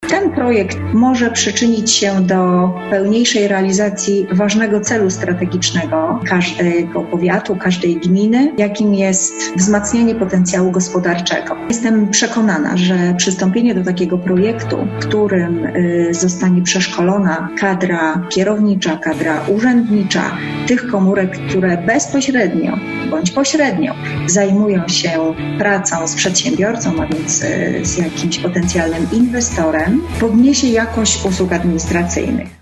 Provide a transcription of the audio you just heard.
Ten projekt może przyczynić się do pełniejszej realizacji ważnego celu strategicznego każdego powiatu, każdej gminy, jakim jest wzmacnianie potencjału gospodarczego. Jestem przekonana, że przystąpienie do takiego projektu, w którym zostanie przeszkolona kadra kierownicza, kadra urzędnicza tych komórek, które bezpośrednio bądź pośrednio zajmują się pracą z przedsiębiorcą, a więc z jakimś potencjalnym inwestorem, podniesie jakość usług administracyjnych.